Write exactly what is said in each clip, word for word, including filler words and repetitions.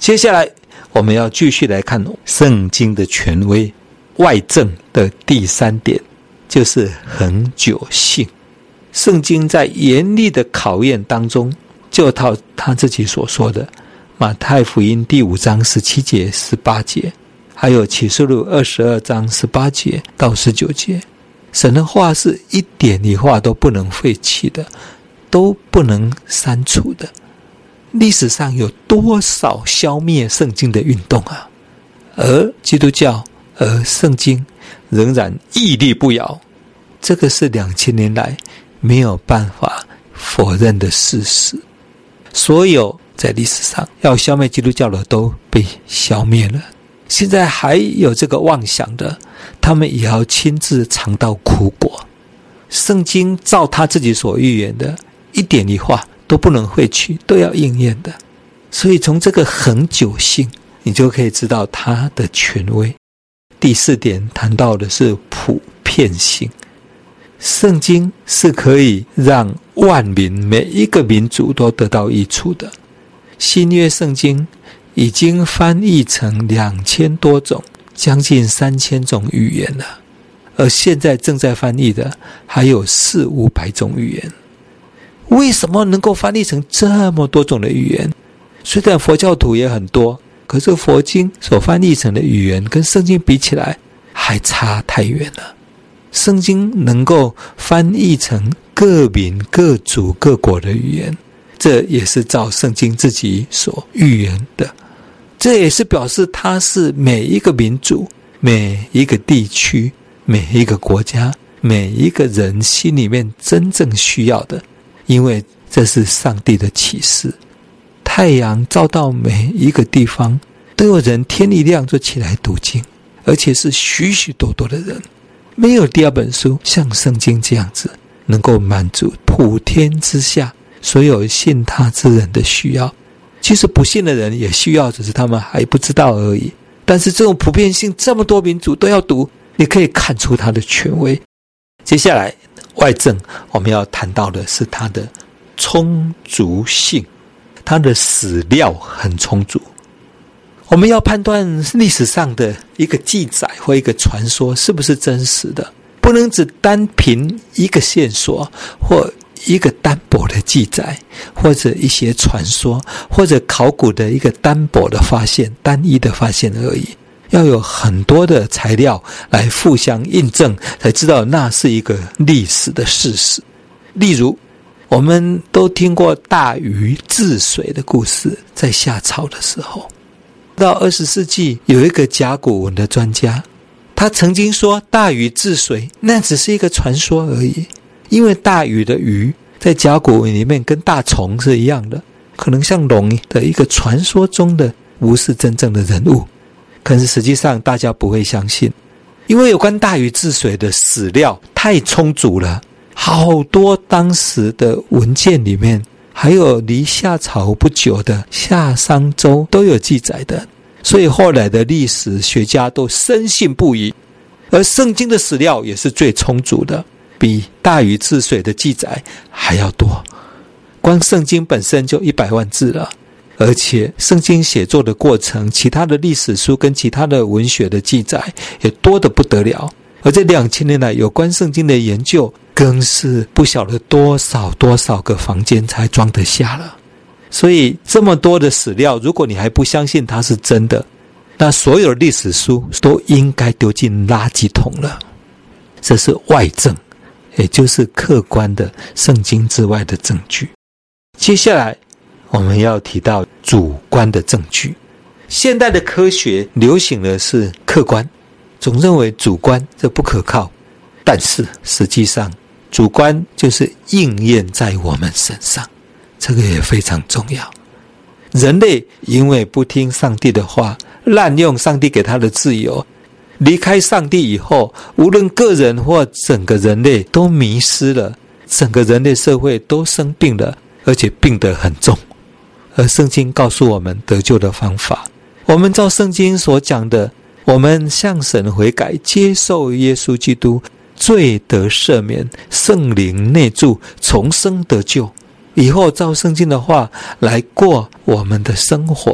接下来我们要继续来看圣经的权威外证的第三点，就是恒久性。圣经在严厉的考验当中，就套他自己所说的马太福音第五章十七节十八节，还有启示录二十二章十八节到十九节，神的话是一点一画都不能废弃的，都不能删除的。历史上有多少消灭圣经的运动啊？而基督教而圣经仍然屹立不摇，这个是两千年来没有办法否认的事实。所有在历史上要消灭基督教的都被消灭了，现在还有这个妄想的，他们也要亲自尝到苦果。圣经照他自己所预言的，一点一画都不能废去，都要应验的。所以从这个恒久性，你就可以知道他的权威。第四点谈到的是普遍性，圣经是可以让万民每一个民族都得到益处的。新约圣经已经翻译成两千多种，将近三千种语言了，而现在正在翻译的还有四五百种语言。为什么能够翻译成这么多种的语言？虽然佛教徒也很多，可是佛经所翻译成的语言跟圣经比起来还差太远了。圣经能够翻译成各民各族各国的语言，这也是照圣经自己所预言的。这也是表示它是每一个民族、每一个地区、每一个国家、每一个人心里面真正需要的，因为这是上帝的启示。太阳照到每一个地方，都有人天一亮就起来读经，而且是许许多多的人。没有第二本书像圣经这样子，能够满足普天之下所有信他之人的需要。其实不信的人也需要，只是他们还不知道而已。但是这种普遍性，这么多民族都要读，你可以看出它的权威。接下来外证我们要谈到的是它的充足性，它的史料很充足。我们要判断历史上的一个记载或一个传说是不是真实的，不能只单凭一个线索或一个单薄的记载，或者一些传说，或者考古的一个单薄的发现、单一的发现而已。要有很多的材料来互相印证，才知道那是一个历史的事实。例如我们都听过大禹治水的故事，在夏朝的时候。到二十世纪有一个甲骨文的专家，他曾经说大禹治水那只是一个传说而已，因为大禹的禹在甲骨文里面跟大虫是一样的，可能像龙的一个传说中的，不是真正的人物。可是实际上大家不会相信，因为有关大禹治水的史料太充足了，好多当时的文件里面，还有离夏朝不久的夏商周都有记载的，所以后来的历史学家都深信不疑。而圣经的史料也是最充足的，比大禹治水的记载还要多。光圣经本身就一百万字了，而且圣经写作的过程，其他的历史书跟其他的文学的记载也多得不得了。而这两千年来有关圣经的研究，更是不晓得多少多少个房间才装得下了。所以这么多的史料，如果你还不相信它是真的，那所有的历史书都应该丢进垃圾桶了。这是外证，也就是客观的圣经之外的证据。接下来我们要提到主观的证据。现代的科学流行的是客观，总认为主观这不可靠，但是实际上主观就是应验在我们身上，这个也非常重要。人类因为不听上帝的话，滥用上帝给他的自由，离开上帝以后，无论个人或整个人类都迷失了，整个人类社会都生病了，而且病得很重。而圣经告诉我们得救的方法，我们照圣经所讲的，我们向神悔改，接受耶稣基督，罪得赦免，圣灵内住，重生得救。以后照圣经的话来过我们的生活，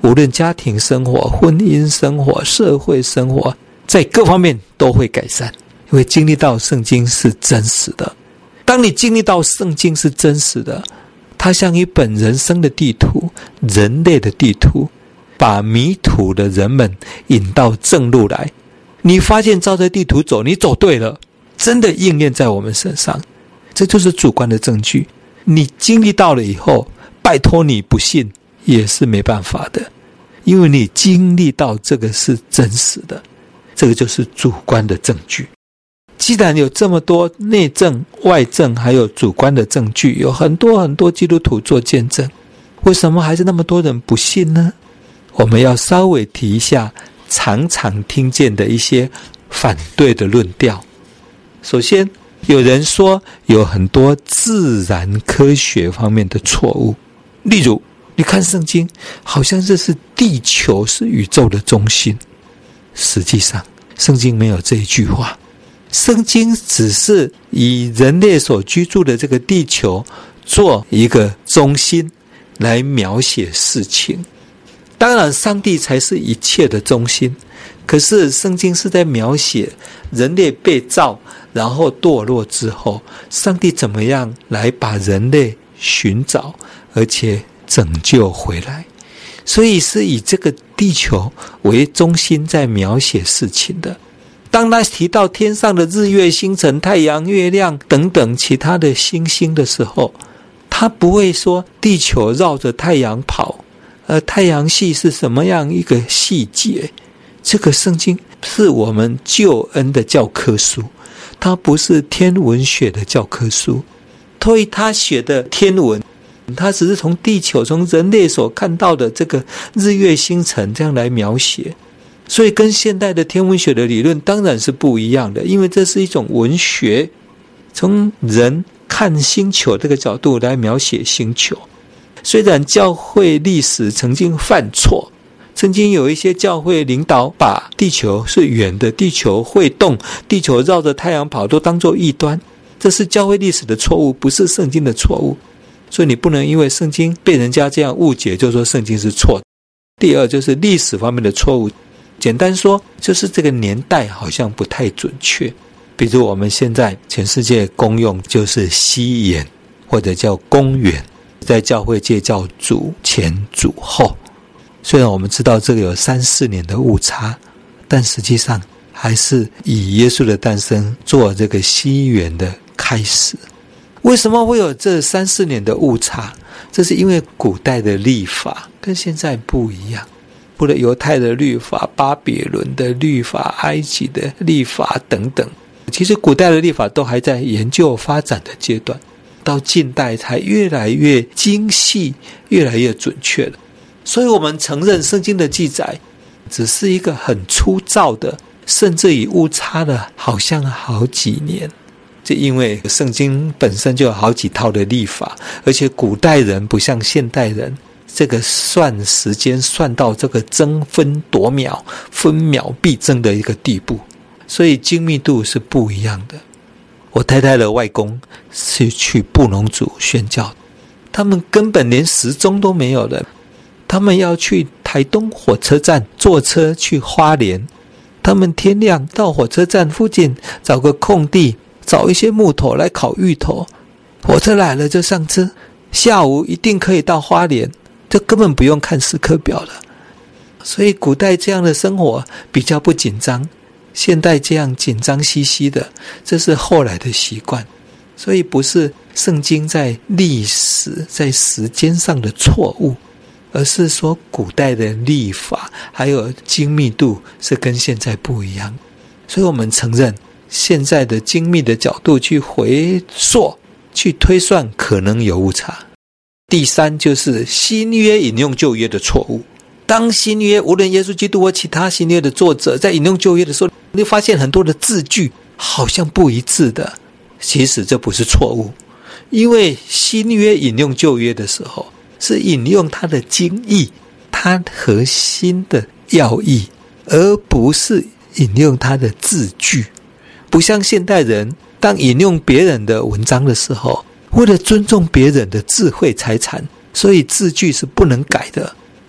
无论家庭生活、婚姻生活、社会生活，在各方面都会改善，因为经历到圣经是真实的。当你经历到圣经是真实的，它像一本人生的地图，人类的地图，把迷途的人们引到正路来。你发现照着地图走，你走对了，真的应验在我们身上，这就是主观的证据。你经历到了以后，拜托你不信也是没办法的，因为你经历到这个是真实的，这个就是主观的证据。既然有这么多内证、外证还有主观的证据，有很多很多基督徒做见证，为什么还是那么多人不信呢？我们要稍微提一下常常听见的一些反对的论调。首先，有人说有很多自然科学方面的错误，例如你看圣经好像这是地球是宇宙的中心，实际上圣经没有这一句话，圣经只是以人类所居住的这个地球做一个中心来描写事情。当然上帝才是一切的中心，可是圣经是在描写人类被造然后堕落之后，上帝怎么样来把人类寻找而且拯救回来，所以是以这个地球为中心在描写事情的。当他提到天上的日月星辰、太阳、月亮等等其他的星星的时候，他不会说地球绕着太阳跑，而太阳系是什么样一个细节。这个圣经是我们救恩的教科书，它不是天文学的教科书。所以他写的天文，他只是从地球、从人类所看到的这个日月星辰这样来描写，所以跟现代的天文学的理论当然是不一样的，因为这是一种文学，从人看星球这个角度来描写星球。虽然教会历史曾经犯错，曾经有一些教会领导把地球是圆的，地球会动，地球绕着太阳跑都当作异端，这是教会历史的错误，不是圣经的错误。所以你不能因为圣经被人家这样误解就说圣经是错的。第二就是历史方面的错误，简单说就是这个年代好像不太准确。比如我们现在全世界公用就是西元，或者叫公元，在教会界叫主前主后。虽然我们知道这个有三四年的误差，但实际上还是以耶稣的诞生做这个西元的开始。为什么会有这三四年的误差？这是因为古代的律法跟现在不一样，除了犹太的律法、巴比伦的律法、埃及的律法等等，其实古代的律法都还在研究发展的阶段，到近代才越来越精细，越来越准确了。所以我们承认圣经的记载只是一个很粗糙的，甚至于误差了好像好几年。就因为圣经本身就有好几套的律法，而且古代人不像现代人这个算时间算到这个争分夺秒、分秒必争的一个地步，所以精密度是不一样的。我太太的外公是去布农族宣教，他们根本连时钟都没有了，他们要去台东火车站坐车去花莲，他们天亮到火车站附近找个空地，找一些木头来烤芋头，火车来了就上车，下午一定可以到花莲，这根本不用看时刻表了。所以古代这样的生活比较不紧张，现代这样紧张兮兮的，这是后来的习惯。所以不是圣经在历史在时间上的错误，而是说古代的历法还有精密度是跟现在不一样。所以我们承认现在的精密的角度去回溯去推算可能有误差。第三就是新约引用旧约的错误。当新约无论耶稣基督或其他新约的作者在引用旧约的时候，你会发现很多的字句好像不一致的，其实这不是错误，因为新约引用旧约的时候是引用它的经义，它核心的要义，而不是引用它的字句。不像现代人当引用别人的文章的时候，为了尊重别人的智慧财产，所以字句是不能改的。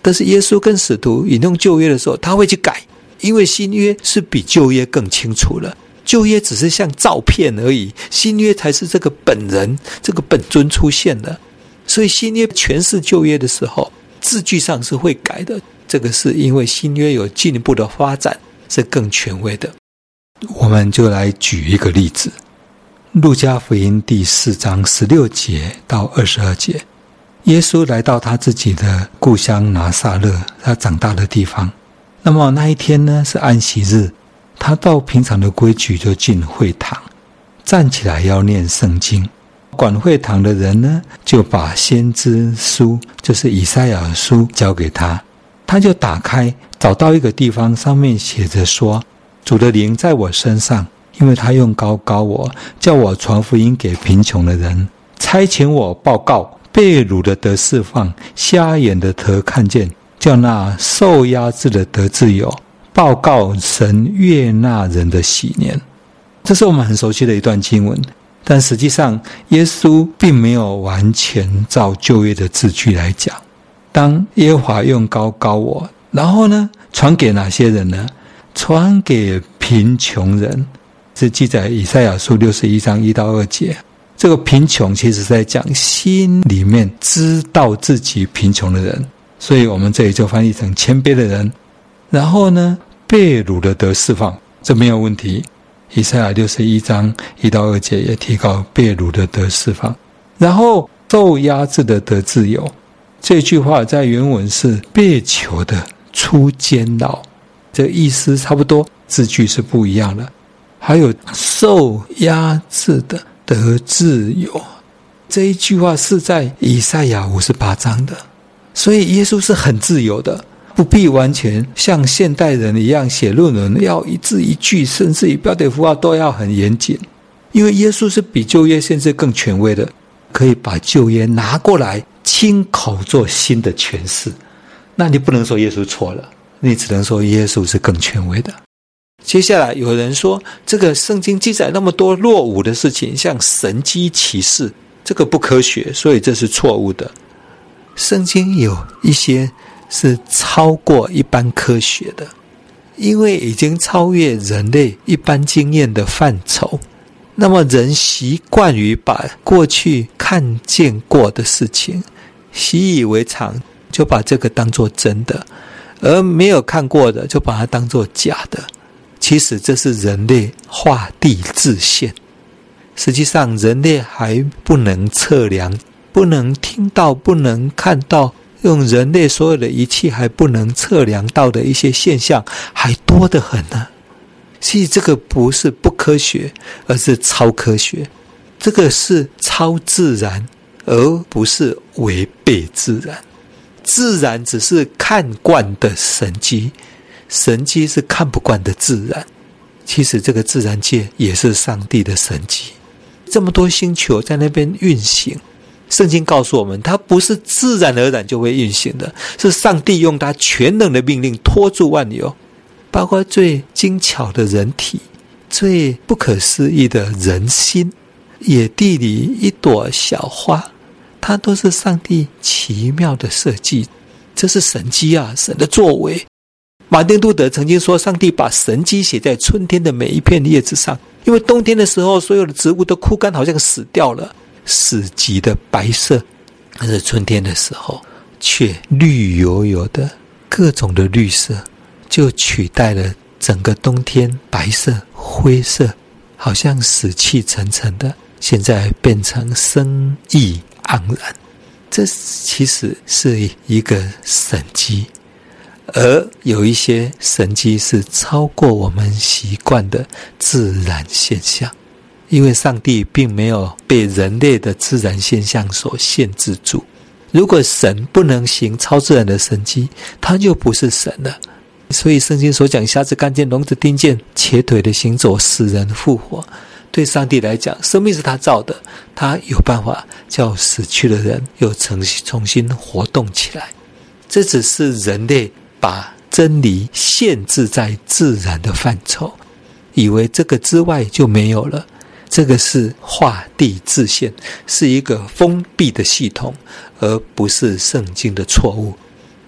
但是耶稣跟使徒引用旧约的时候，他会去改，因为新约是比旧约更清楚了。旧约只是像照片而已，新约才是这个本人，这个本尊出现了。所以新约诠释旧约的时候，字句上是会改的，这个是因为新约有进一步的发展，是更权威的。我们就来举一个例子，路加福音第四章十六节到二十二节，耶稣来到他自己的故乡拿撒勒，他长大的地方。那么那一天呢，是安息日，他到平常的规矩就进会堂，站起来要念圣经。管会堂的人呢，就把先知书，就是以赛亚书交给他，他就打开，找到一个地方，上面写着说，主的灵在我身上，因为他用膏膏我，叫我传福音给贫穷的人，差遣我报告被掳的得释放，瞎眼的得看见，叫那受压制的得自由，报告神悦纳人的喜年。这是我们很熟悉的一段经文，但实际上耶稣并没有完全照旧约的字句来讲。当耶和华用膏膏我，然后呢，传给哪些人呢？传给贫穷人，是记载以赛亚书六十一章一到二节。这个贫穷其实在讲心里面知道自己贫穷的人，所以我们这里就翻译成谦卑的人。然后呢，被掳的得释放，这没有问题。以赛亚六十一章一到二节也提到被掳的得释放。然后受压制的得自由，这句话在原文是被囚的出监牢，这意思差不多，字句是不一样的。还有受压制的得自由，这一句话是在以赛亚五十八章的。所以耶稣是很自由的，不必完全像现代人一样写论文要一字一句，甚至于标点符号都要很严谨。因为耶稣是比旧约甚至更权威的，可以把旧约拿过来亲口做新的诠释。那你不能说耶稣错了，你只能说耶稣是更权威的。接下来有人说，这个圣经记载那么多落伍的事情，像神迹奇事，这个不科学，所以这是错误的。圣经有一些是超过一般科学的，因为已经超越人类一般经验的范畴。那么人习惯于把过去看见过的事情习以为常，就把这个当作真的，而没有看过的就把它当作假的。其实这是人类画地自限。实际上人类还不能测量，不能听到，不能看到，用人类所有的仪器还不能测量到的一些现象还多得很呢。所以这个不是不科学，而是超科学。这个是超自然，而不是违背自然。自然只是看惯的神迹，神迹是看不惯的自然。其实这个自然界也是上帝的神迹。这么多星球在那边运行，圣经告诉我们，它不是自然而然就会运行的，是上帝用他全能的命令拖住万有。包括最精巧的人体，最不可思议的人心，野地里一朵小花，它都是上帝奇妙的设计。这是神迹啊，神的作为。马丁路德曾经说，上帝把神迹写在春天的每一片叶子上，因为冬天的时候所有的植物都枯干，好像死掉了，死寂的白色。但是春天的时候却绿油油的，各种的绿色就取代了整个冬天白色灰色，好像死气沉沉的，现在变成生意盎然。这其实是一个神迹，而有一些神迹是超过我们习惯的自然现象，因为上帝并没有被人类的自然现象所限制住。如果神不能行超自然的神迹，他就不是神了。所以圣经所讲瞎子看见，聋子听见，瘸腿的行走，死人复活，对上帝来讲，生命是他造的，他有办法叫死去的人又重新活动起来。这只是人类把真理限制在自然的范畴，以为这个之外就没有了。这个是画地自限，是一个封闭的系统，而不是圣经的错误。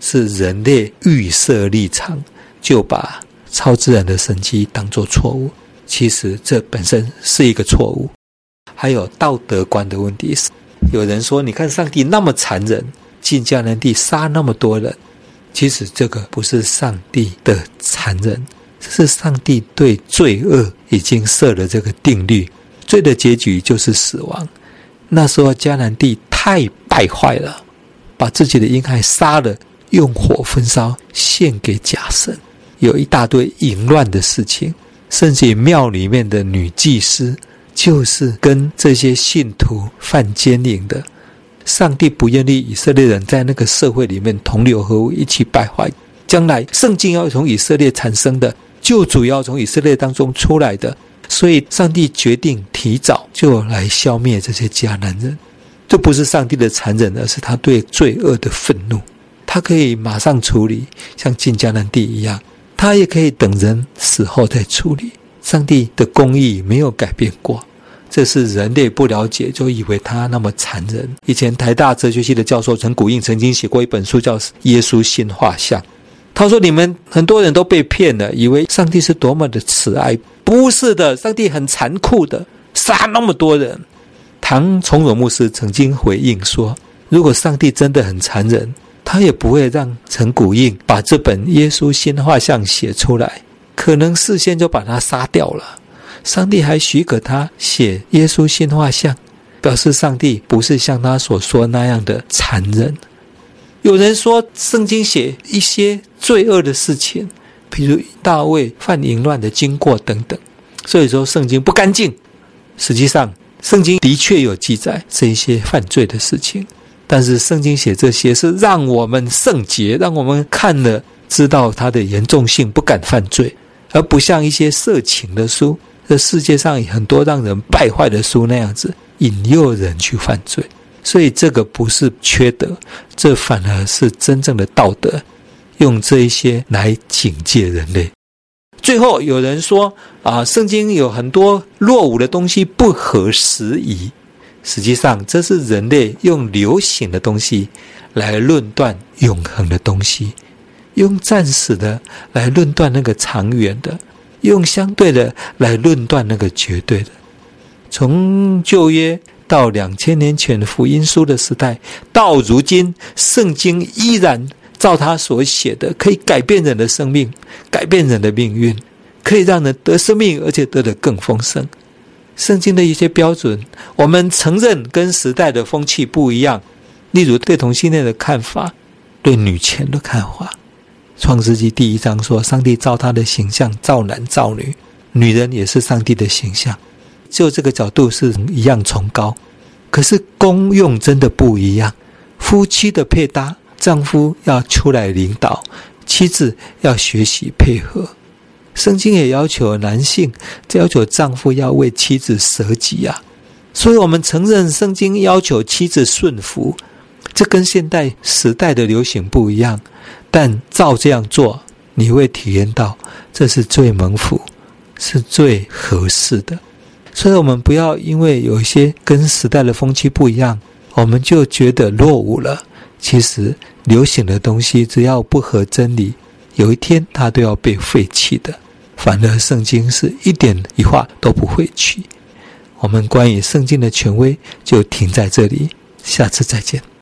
是人类预设立场，就把超自然的神迹当作错误。其实这本身是一个错误。还有道德观的问题，有人说你看上帝那么残忍，进迦南地杀那么多人，其实这个不是上帝的残忍，是上帝对罪恶已经设了这个定律，罪的结局就是死亡。那时候迦南地太败坏了，把自己的婴孩杀了，用火焚烧献给假神，有一大堆淫乱的事情，甚至于庙里面的女祭司就是跟这些信徒犯奸淫的。上帝不愿意以色列人在那个社会里面同流合污，一起败坏。将来圣经要从以色列产生的，救主要从以色列当中出来的，所以上帝决定提早就来消灭这些迦南人。这不是上帝的残忍，而是他对罪恶的愤怒。他可以马上处理，像进迦南地一样，他也可以等人死后再处理。上帝的公义没有改变过，这是人类不了解，就以为他那么残忍。以前台大哲学系的教授陈古应曾经写过一本书叫《耶稣新画像》，他说你们很多人都被骗了，以为上帝是多么的慈爱，不是的，上帝很残酷的，杀那么多人。唐崇荣牧师曾经回应说，如果上帝真的很残忍，他也不会让陈古应把这本《耶稣新画像》写出来，可能事先就把他杀掉了。上帝还许可他写耶稣新画像，表示上帝不是像他所说那样的残忍。有人说圣经写一些罪恶的事情，比如大卫犯淫乱的经过等等，所以说圣经不干净。实际上圣经的确有记载这一些犯罪的事情，但是圣经写这些是让我们圣洁，让我们看了知道它的严重性，不敢犯罪，而不像一些色情的书，这世界上很多让人败坏的书那样子引诱人去犯罪。所以这个不是缺德，这反而是真正的道德，用这一些来警戒人类。最后有人说啊，圣经有很多落伍的东西不合时宜，实际上这是人类用流行的东西来论断永恒的东西，用暂时的来论断那个长远的，用相对的来论断那个绝对的。从旧约到两千年前的福音书的时代，到如今圣经依然照他所写的，可以改变人的生命，改变人的命运，可以让人得生命，而且得得更丰盛。圣经的一些标准，我们承认跟时代的风气不一样，例如对同性恋的看法，对女权的看法。创世纪第一章说，上帝照他的形象造男造女，女人也是上帝的形象，就这个角度是一样崇高。可是功用真的不一样，夫妻的配搭，丈夫要出来领导，妻子要学习配合。圣经也要求男性，要求丈夫要为妻子舍己啊。所以我们承认圣经要求妻子顺服，这跟现代时代的流行不一样，但照这样做，你会体验到这是最蒙福，是最合适的。所以我们不要因为有一些跟时代的风气不一样，我们就觉得落伍了。其实流行的东西只要不合真理，有一天它都要被废弃的。反而圣经是一点一话都不会去。我们关于圣经的权威就停在这里，下次再见。